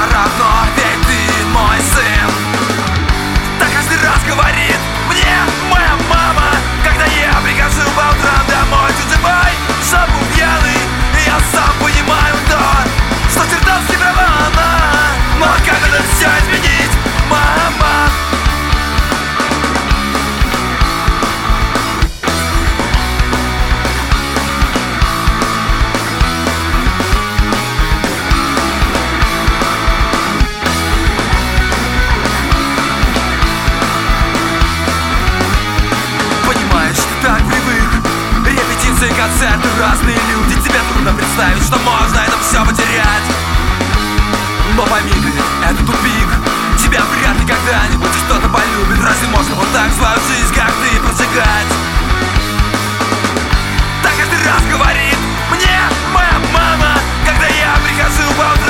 равно, ведь ты мой сын. Так каждый раз говорит мне моя мама, когда я прихожу по утрам домой чужой, что был пьяный. И я сам понимаю то, что чертовски права она. Но как это все изменить, мама? Так привык, репетиции, концерты, разные люди. Тебе трудно представить, что можно это все потерять. Но пойми ты, это тупик. Тебя вряд ли когда-нибудь кто-то полюбит. Разве можно вот так свою жизнь, как ты, прожигать? Так каждый раз говорит мне моя мама, когда я прихожу по утрам